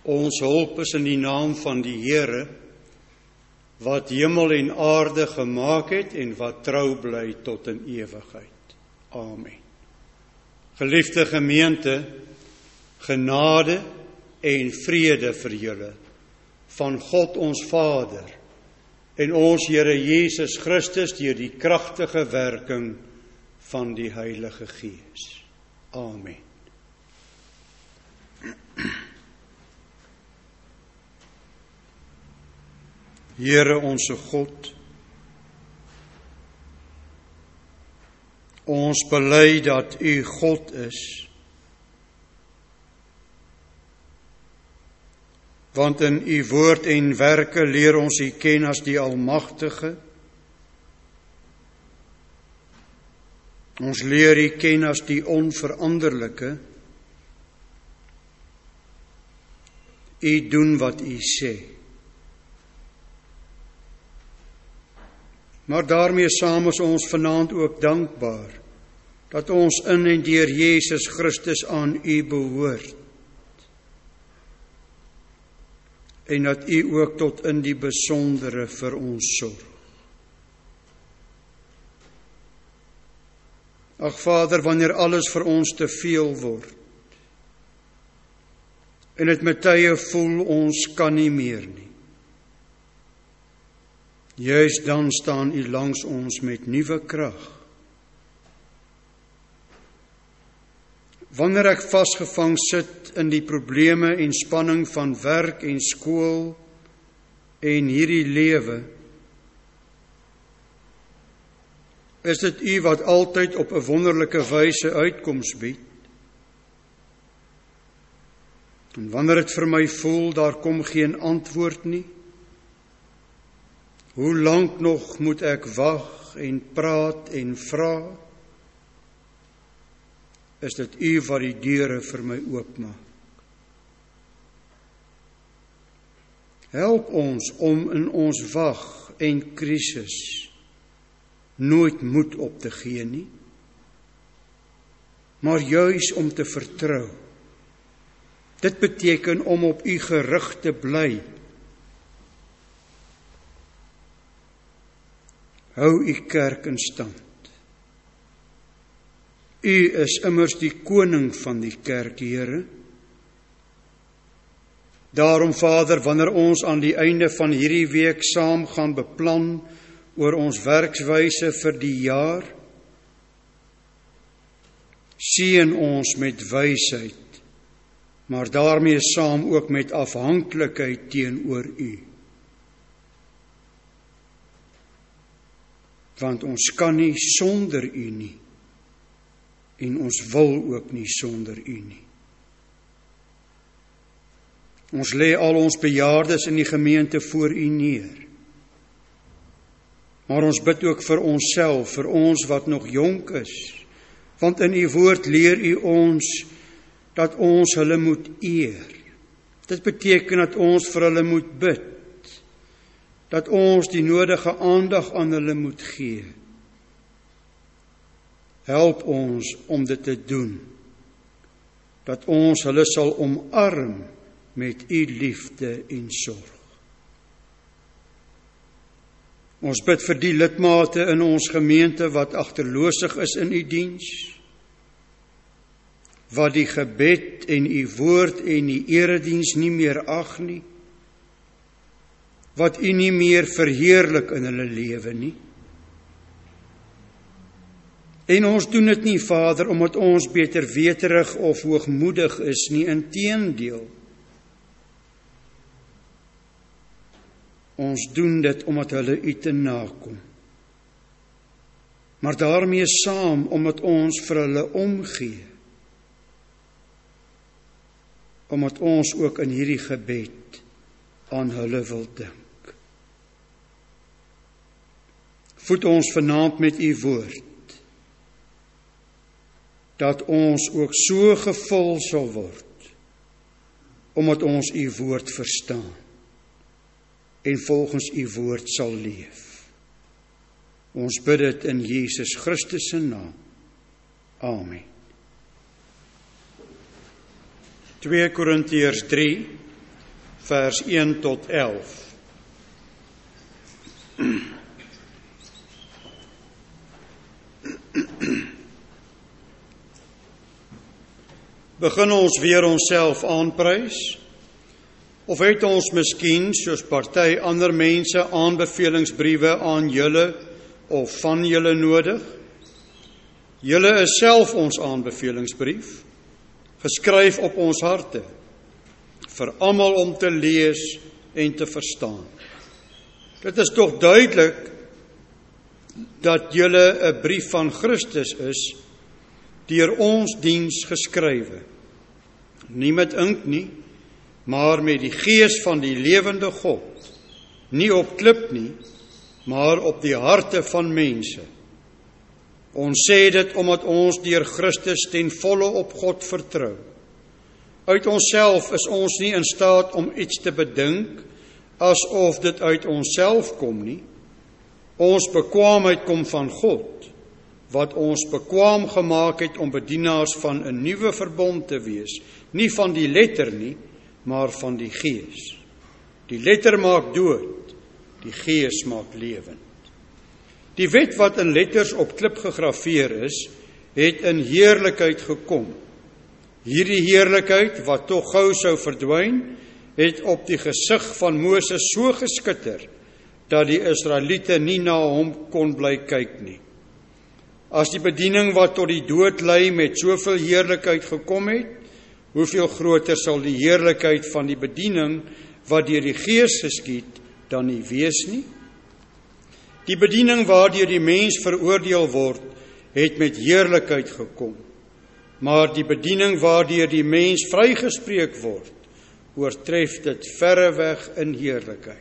Ons hulp is in die naam van die Here, wat hemel en aarde gemaak het en wat trou bly tot in ewigheid. Amen. Geliefde gemeente, genade en vrede vir julle van God ons Vader en ons Here Jesus Christus deur die kragtige werking van die Heilige Gees. Amen. Here onse God, ons bely dat U God is, want in U woord en werke leer ons U ken as die Almagtige. Ons leer U ken as die onveranderlike. U doen wat U sê. Maar daarmee saam is ons vanaand ook dankbaar dat ons in en deur Jesus Christus aan U behoort. En dat U ook tot in die besondere vir ons sorg. Ag Vader, wanneer alles vir ons te veel word, en dit met tye voel ons kan nie meer nie, juis dan staan U langs ons met nuwe krag. Wanneer ek vasgevang sit in die probleme en spanning van werk en skool en hierdie lewe, is dit U wat altyd op 'n wonderlike wyse uitkoms bied. En wanneer dit vir my voel, daar kom geen antwoord nie, hoe lank nog moet ek wag en praat en vra? Is dit U wat die deure vir my oopmaak. Help ons om in ons wag en krisis nooit moed op te gee nie, maar juis om te vertrou. Dit beteken om op U gerig te bly. Hou U kerk in stand. U is immers die koning van die kerk, Here. Daarom, Vader, wanneer ons aan die einde van hierdie week saam gaan beplan oor ons werkswyse vir die jaar, seën ons met wysheid, maar daarmee saam ook met afhanklikheid teenoor U. Want ons kan nie sonder U nie, en ons wil ook nie sonder U nie. Ons lê al ons bejaardes in die gemeente voor U neer. Maar ons bid ook vir onsself, vir ons wat nog jonk is, want in U woord leer U ons dat ons hulle moet eer. Dit beteken dat ons vir hulle moet bid, dat ons die nodige aandag aan hulle moet gee. Help ons om dit te doen, dat ons hulle sal omarm met U liefde en sorg. Ons bid vir die lidmate in ons gemeente wat agterloosig is in U diens, wat die gebed en U woord en die erediens nie meer ag nie, wat U nie meer verheerlik in hulle lewe nie. En ons doen dit nie, Vader, omdat ons beterweterig of hoogmoedig is nie, inteendeel. Ons doen dit omdat hulle U te nakom. Maar daarmee saam omdat ons vir hulle omgee. Omdat ons ook in hierdie gebed aan hulle wil dink. Voed ons vanaand met U woord, dat ons ook so gevul sal word, omdat ons U woord verstaan en volgens U woord sal leef. Ons bid dit in Jesus Christus se naam. Amen. 2 Korintiërs 3 vers 1 tot 11. Begin ons weer onsself aanprys? Of het ons miskien, soos party ander mense, aanbevelingsbriewe aan julle of van julle nodig? Julle is self ons aanbevelingsbrief, geskryf op ons harte, vir almal om te lees en te verstaan. Dit is tog duidelik dat julle 'n brief van Christus is, deur ons diens geskrywe, nie met ink nie, maar met die gees van die lewende God, nie op klip nie, maar op die harte van mense. Ons sê dit omdat ons deur Christus ten volle op God vertrou. Uit onsself is ons nie in staat om iets te bedink, asof dit uit onsself kom nie. Ons bekwaamheid kom van God, wat ons bekwaam gemaak het om bedienaars van 'n nuwe verbond te wees, nie van die letter nie, maar van die gees. Die letter maak dood, die gees maak lewend. Die wet wat in letters op klip gegraveer is, het in heerlikheid gekom. Hierdie heerlikheid, wat tog gou sou verdwyn, het op die gesig van Moses so geskitter, dat die Israeliete nie na hom kon bly kyk nie. As die bediening wat tot die dood lei met soveel heerlikheid gekom het, hoeveel groter sal die heerlikheid van die bediening wat deur die Gees geskied dan nie wees nie? Die bediening waardeur die mens veroordeel word, het met heerlikheid gekom, maar die bediening waardeur die mens vrygespreek word, oortref dit verreweg in heerlikheid.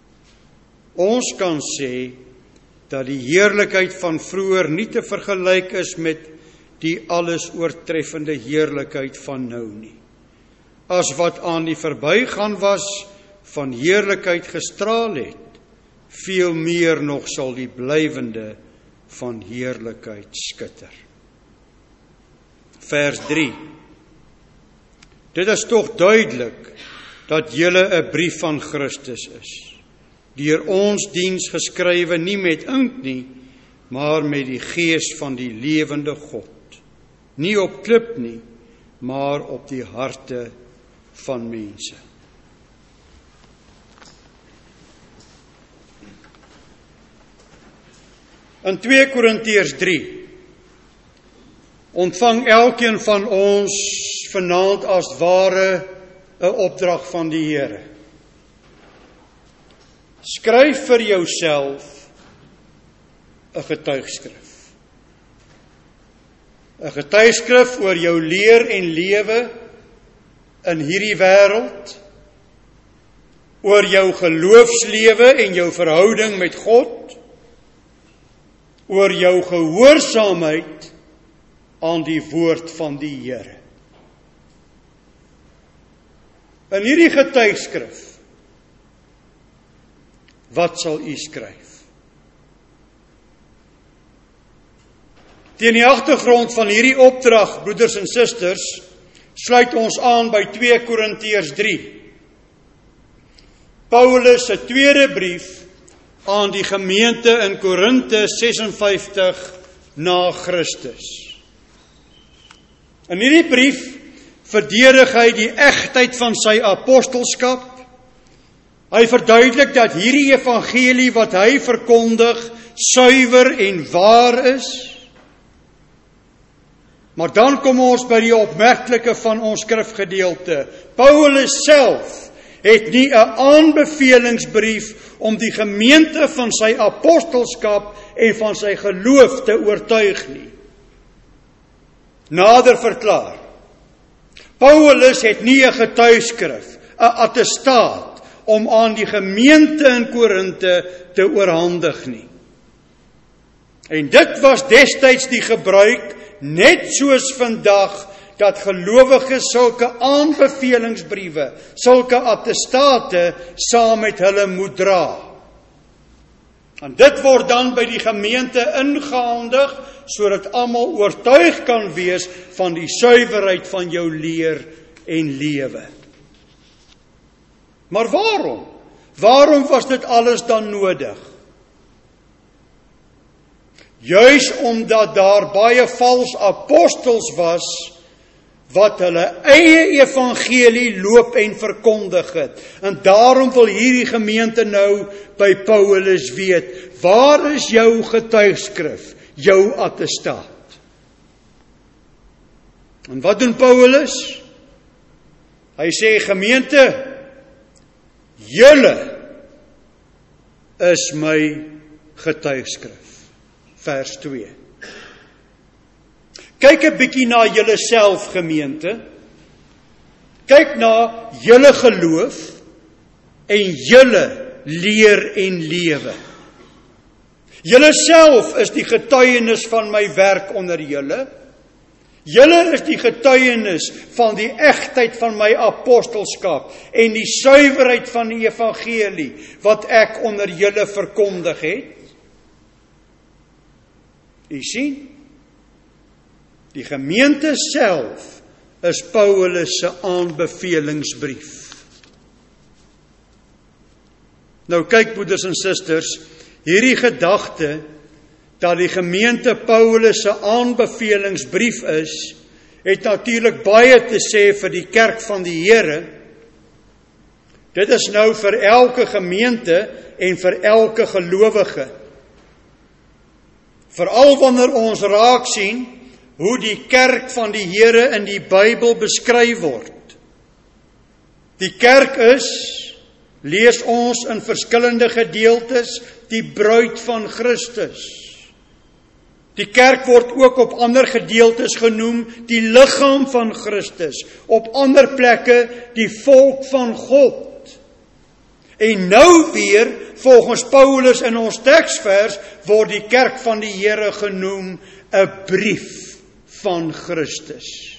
Ons kan sê dat die heerlikheid van vroeër nie te vergelyk is met die alles oortreffende heerlikheid van nou nie. As wat aan die verbygaan was van heerlikheid gestraal het, veel meer nog sal die blywende van heerlikheid skitter. Vers 3. Dit is tog duidelik dat julle 'n brief van Christus is, deur ons diens geskrywe nie met ink nie, maar met die gees van die lewende God, nie op klip nie, maar op die harte van mense. In 2 Korintiërs 3 ontvang elkeen van ons vanaand as ware 'n opdrag van die Here. Skryf vir jouself 'n getuigskrif. 'n Getuigskrif oor jou leer en lewe in hierdie wêreld, oor jou geloofslewe en jou verhouding met God, oor jou gehoorsaamheid aan die woord van die Here. In hierdie getuigskrif, wat sal u skryf? Teen die agtergrond van hierdie opdrag, broeders en susters, sluit ons aan by 2 Korintiërs 3. Paulus se tweede brief aan die gemeente in Korinte 56 na Christus. In hierdie brief verdedig hy die egtheid van sy apostelskap. Hy verduidelik dat hierdie evangelie wat hy verkondig suiwer en waar is. Maar dan kom ons by die opmerklike van ons skrifgedeelte. Paulus self het nie 'n aanbevelingsbrief om die gemeente van sy apostelskap en van sy geloof te oortuig nie. Nader verklaar, Paulus het nie 'n getuigskrif, 'n attestaat om aan die gemeente in Korinte te oorhandig nie. En dit was destyds die gebruik, net soos vandag, dat gelowiges sulke aanbevelingsbriewe, sulke attestate saam met hulle moet dra. En dit word dan by die gemeente ingehandig, sodat almal oortuig kan wees van die suiwerheid van jou leer en lewe. Maar waarom? Waarom was dit alles dan nodig? Juis omdat daar baie vals apostels was, wat hulle eie evangelie loop en verkondig het. En daarom wil hierdie gemeente nou by Paulus weet, waar is jou getuigskrif, jou attestaat? En wat doen Paulus? Hy sê, gemeente, julle is my getuigskrif. Vers 2. Kyk 'n bietjie na julle self, gemeente. Kyk na julle geloof en julle leer en lewe. Julle self is die getuienis van my werk onder julle. Julle is die getuienis van die egtheid van my apostelskap en die suiwerheid van die evangelie wat ek onder julle verkondig het. U sien, die gemeente self is Paulus se aanbevelingsbrief. Nou kyk broeders en susters, hierdie gedagte dat die gemeente Paulus se aanbevelingsbrief is, het natuurlik baie te sê vir die kerk van die Here. Dit is nou vir elke gemeente en vir elke gelowige. Veral wanneer ons raak sien hoe die kerk van die Here in die Bybel beskryf word. Die kerk is, lees ons in verskillende gedeeltes, die bruid van Christus. Die kerk word ook op ander gedeeltes genoem, die liggaam van Christus. Op ander plekke, die volk van God. En nou weer, volgens Paulus in ons teksvers, word die kerk van die Here genoem 'n brief van Christus.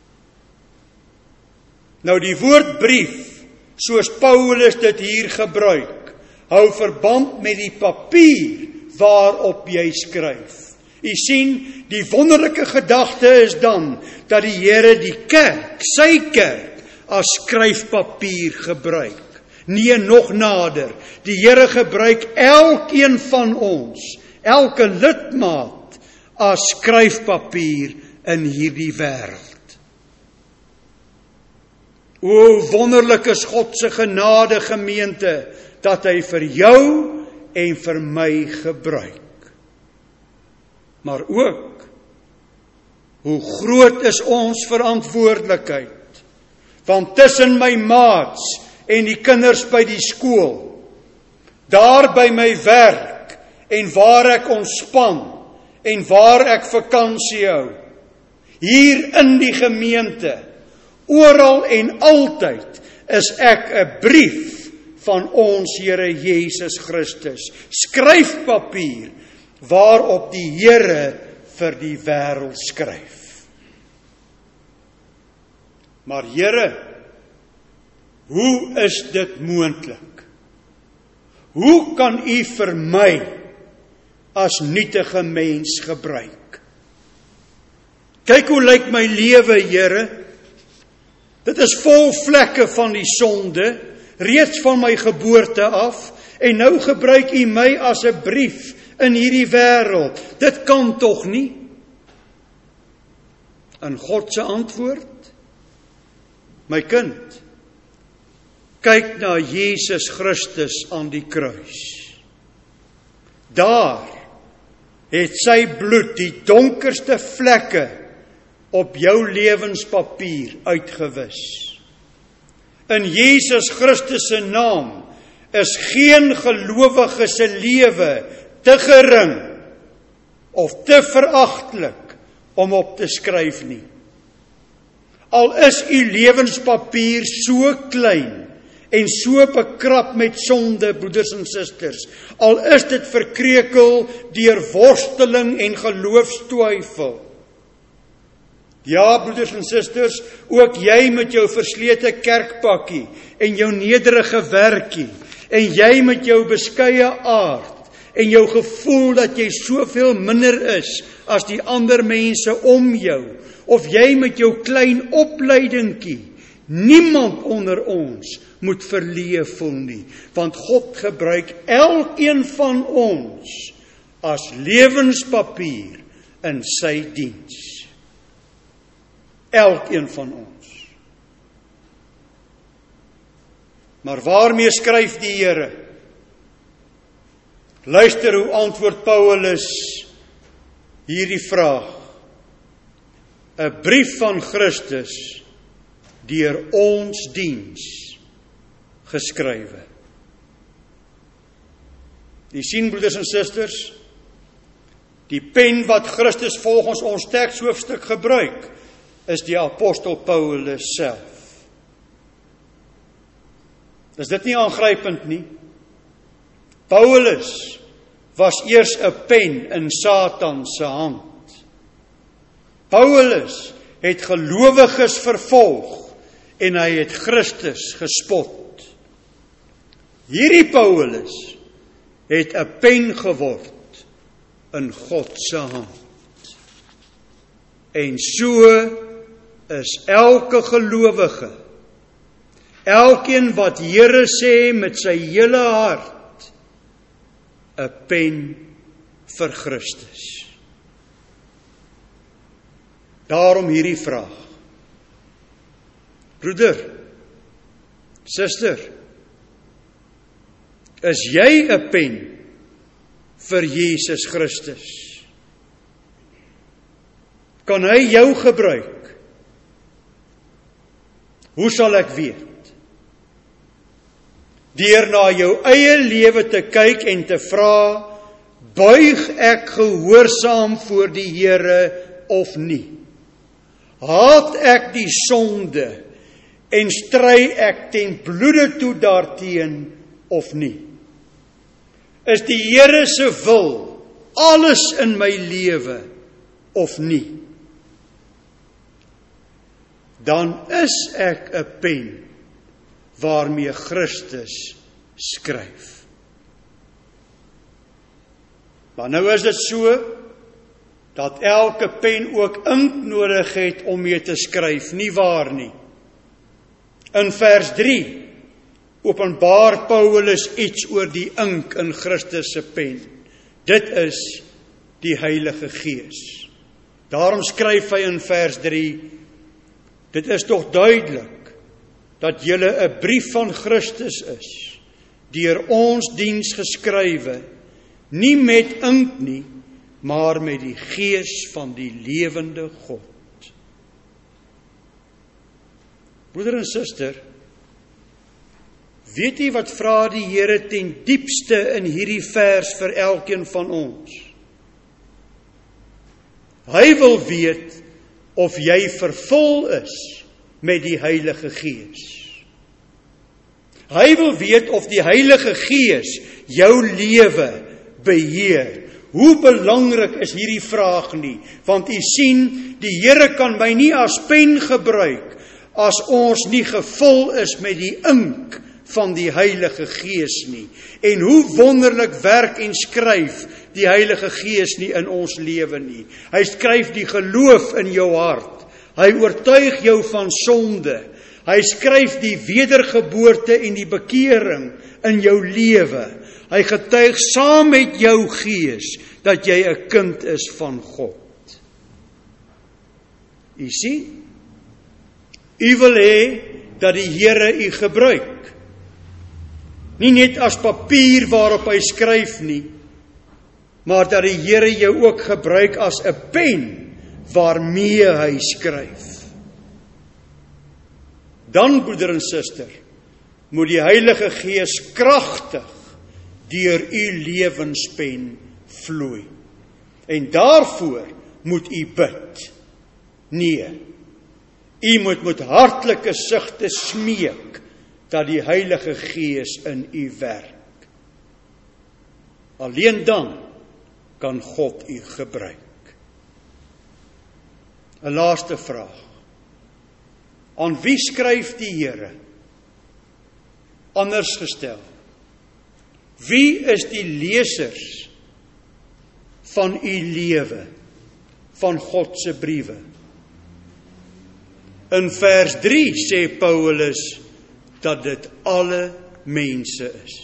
Nou die woord brief, soos Paulus dit hier gebruik, hou verband met die papier waarop jy skryf. U sien, die wonderlike gedagte is dan, dat die Here die kerk, sy kerk, as skryfpapier gebruik. Nee, nog nader, die Here gebruik elkeen van ons, elke lidmaat, as skryfpapier in hierdie wêreld. O, wonderlik is God se genade, gemeente, dat hy vir jou en vir my gebruik. Maar ook, hoe groot is ons verantwoordelikheid, want tussen my maats en die kinders by die skool, daar by my werk en waar ek ontspan en waar ek vakansie hou, hier in die gemeente, oral en altyd is ek 'n brief van ons Here Jesus Christus, skryfpapier waarop die Here vir die wêreld skryf. Maar Here, hoe is dit moontlik? Hoe kan U vir my as nietige mens gebruik? Kyk hoe lyk my lewe, Here. Dit is vol vlekke van die sonde, reeds van my geboorte af, en nou gebruik U my as 'n brief in hierdie wêreld. Dit kan tog nie? En God se antwoord? My kind, kyk na Jesus Christus aan die kruis. Daar het sy bloed die donkerste vlekke op jou lewenspapier uitgewis. In Jesus Christus se naam is geen gelowige se lewe te gering of te veragtelik om op te skryf nie. Al is u lewenspapier so klein en so bekrap met sonde, broeders en susters, al is dit verkrekel deur worsteling en geloofstwyfel. Ja, broeders en susters, ook jy met jou verslete kerkpakkie en jou nederige werkie en jy met jou beskeie aard en jou gevoel dat jy soveel minder is as die ander mense om jou, of jy met jou klein opleidingkie niemand onder ons moet verleë voel nie, want God gebruik elkeen van ons as lewenspapier in sy diens. Elkeen van ons. Maar waarmee skryf die Here? Luister hoe antwoord Paulus hierdie vraag. 'n brief van Christus deur ons diens geskrywe. Die sien, broeders en susters, die pen wat Christus volgens ons tekshoofstuk gebruik, is die apostel Paulus self. Is dit nie aangrypend nie? Paulus was eers 'n pen in Satan se hand. Paulus het gelowiges vervolg en hy het Christus gespot. Hierdie Paulus het 'n pen geword in God se hand. En so is elke gelowige, elkeen wat Here sê met sy hele hart, 'n pen vir Christus. Daarom hierdie vraag. Broeder, suster, is jy 'n pen vir Jesus Christus? Kan hy jou gebruik? Hoe sal ek weet? Deur na jou eie lewe te kyk en te vra, buig ek gehoorsaam voor die Here of nie? Haat ek die sonde en stry ek ten bloede toe daarteen of nie? Is die Here se wil alles in my lewe of nie? Dan is ek 'n pen waarmee Christus skryf. Maar nou is dit so dat elke pen ook ink nodig het om mee te skryf, nie waar nie? In vers 3 openbaar Paulus iets oor die ink in Christus se pen. Dit is die Heilige Gees. Daarom skryf hy in vers 3, dit is tog duidelik dat julle 'n brief van Christus is, deur ons diens geskrywe, nie met ink nie, maar met die Gees van die lewende God. Broeder en suster, weet jy wat vra die Here ten diepste in hierdie vers vir elkeen van ons? Hy wil weet of jy vervul is met die Heilige Gees. Hy wil weet of die Heilige Gees jou lewe beheer. Hoe belangrik is hierdie vraag nie? Want u sien, die Here kan my nie as pen gebruik as ons nie gevul is met die ink van die Heilige Gees nie. En hoe wonderlik werk en skryf die Heilige Gees nie in ons lewe nie. Hy skryf die geloof in jou hart. Hy oortuig jou van sonde. Hy skryf die wedergeboorte en die bekering in jou lewe. Hy getuig saam met jou gees dat jy 'n kind is van God. U sien, u wil hê dat die Here u gebruik. Nie net as papier waarop hy skryf nie, maar dat die Here jou ook gebruik as 'n pen waarmee hy skryf. Dan, broeder en suster, moet die Heilige Gees kragtig deur u lewenspen vloei. En daarvoor moet u bid. Nee, u moet met hartlike sigte smeek dat die Heilige Gees in u werk. Alleen dan kan God u gebruik. 'n Laaste vraag. Aan wie skryf die Here? Anders gestel, wie is die lesers van u lewe, van God se briewe? In vers 3 sê Paulus dat dit alle mense is.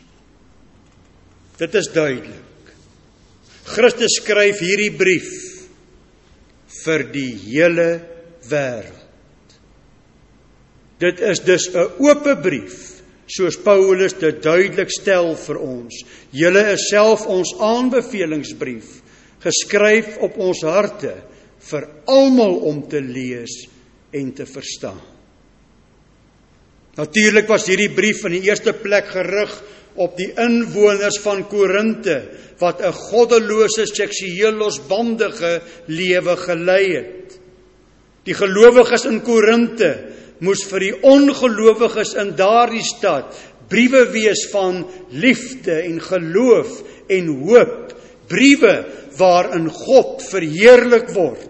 Dit is duidelik. Christus skryf hierdie brief vir die hele wêreld. Dit is dus 'n oop brief, soos Paulus dit duidelik stel vir ons. Julle is self ons aanbevelingsbrief, geskryf op ons harte, vir almal om te lees en te verstaan. Natuurlik was hierdie brief in die eerste plek gerig op die inwoners van Korinte, wat 'n goddelose, seksueel losbandige lewe gelei het. Die gelowiges in Korinte moes vir die ongelowiges in daardie stad briewe wees van liefde en geloof en hoop, briewe waarin God verheerlik word.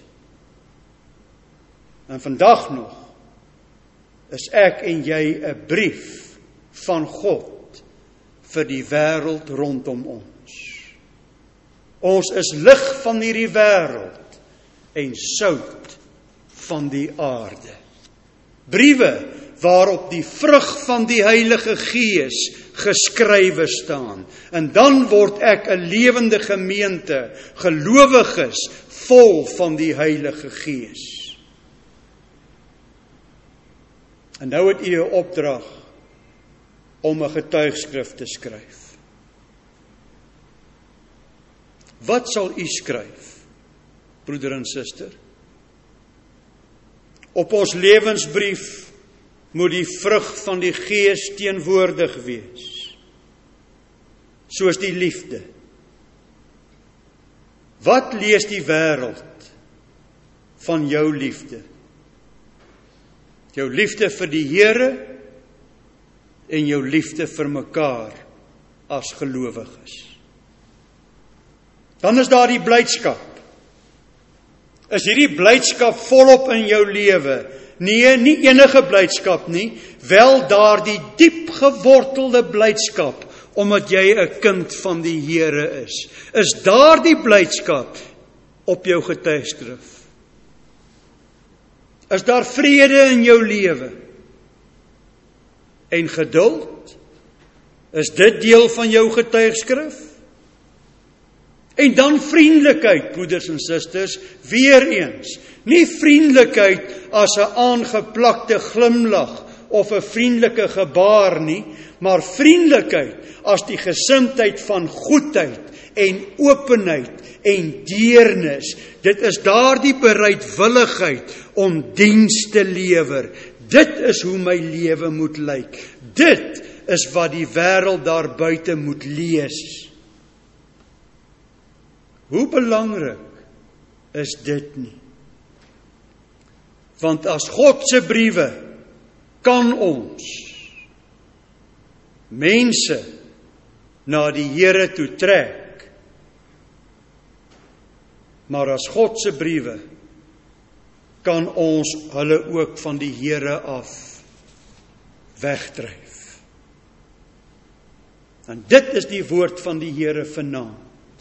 En vandag nog is ek en jy 'n brief van God vir die wêreld rondom ons. Ons is lig van hierdie wêreld en sout van die aarde. Briewe waarop die vrug van die Heilige Gees geskrywe staan. En dan word ek 'n lewende gemeente, gelowiges vol van die Heilige Gees. En nou het u 'n opdrag om 'n getuigskrif te skryf. Wat sal u skryf, broeder en suster? Op ons lewensbrief moet die vrug van die Gees teenwoordig wees, soos die liefde. Wat lees die wêreld van jou liefde? Jou liefde vir die Here en jou liefde vir mekaar as gelowiges. Dan is daar die blydskap. Is hierdie blydskap volop in jou lewe? Nee, nie enige blydskap nie, wel daardie diep gewortelde blydskap, omdat jy 'n kind van die Here is. Is daardie blydskap op jou getuigskrif? Is daar vrede in jou lewe? En geduld? Is dit deel van jou getuigskrif? En dan vriendelikheid, broeders en susters, weer eens. Nie vriendelikheid as 'n aangeplakte glimlag of 'n vriendelike gebaar nie, maar vriendelikheid as die gesindheid van goedheid en openheid en deernis. Dit is daardie bereidwilligheid om diens te lewer. Dit is hoe my lewe moet lyk. Dit is wat die wêreld daar buite moet lees. Hoe belangrik is dit nie? Want as God se briewe kan ons mense na die Here toe trek. Maar as God se briewe kan ons hulle ook van die Here af wegdryf. En dit is die woord van die Here vanaand.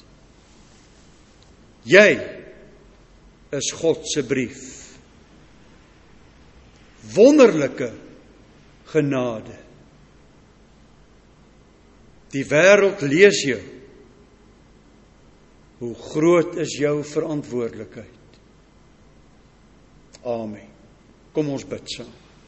Jy is God se brief. Wonderlike genade. Die wêreld lees jou. Hoe groot is jou verantwoordelikheid? Amen. Kom ons bid saam.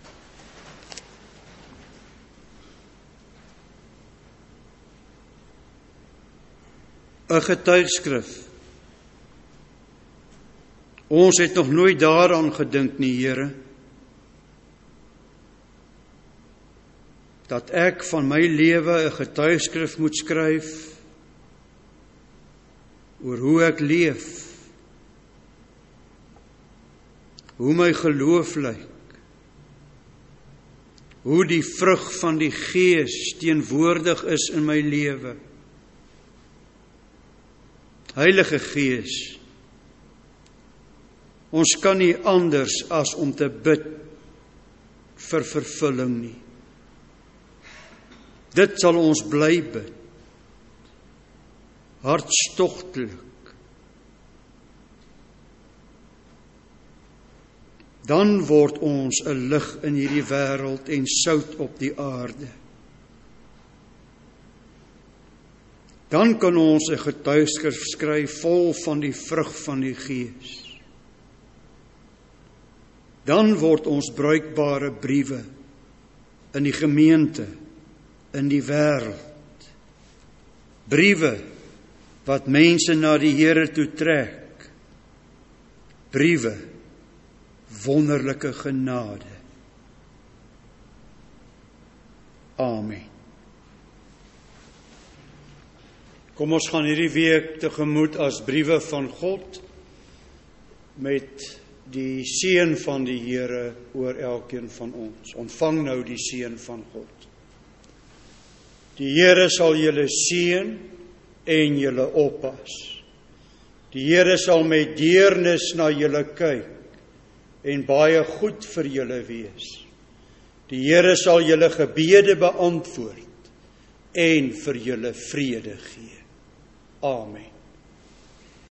Een getuigskrif. Ons het nog nooit daaraan gedink nie, Here, dat ek van my lewe 'n getuigskrif moet skryf oor hoe ek leef, hoe my geloof lyk, hoe die vrug van die Gees teenwoordig is in my lewe. Heilige Gees, ons kan nie anders as om te bid vir vervulling nie. Dit sal ons bly bid, hartstogtelik. Dan word ons 'n lig in hierdie wêreld en sout op die aarde. Dan kan ons 'n getuigskrif skryf vol van die vrug van die Gees. Dan word ons bruikbare briewe in die gemeente, in die wêreld. Briewe wat mense na die Here toe trek. Briewe, wonderlike genade. Amen. Kom ons gaan hierdie week tegemoet as briewe van God, met die seën van die Here oor elkeen van ons. Ontvang nou die seën van God. Die Here sal julle seën en julle oppas. Die Here sal met deernis na julle kyk en baie goed vir julle wees. Die Here sal julle gebede beantwoord en vir julle vrede gee. Amen.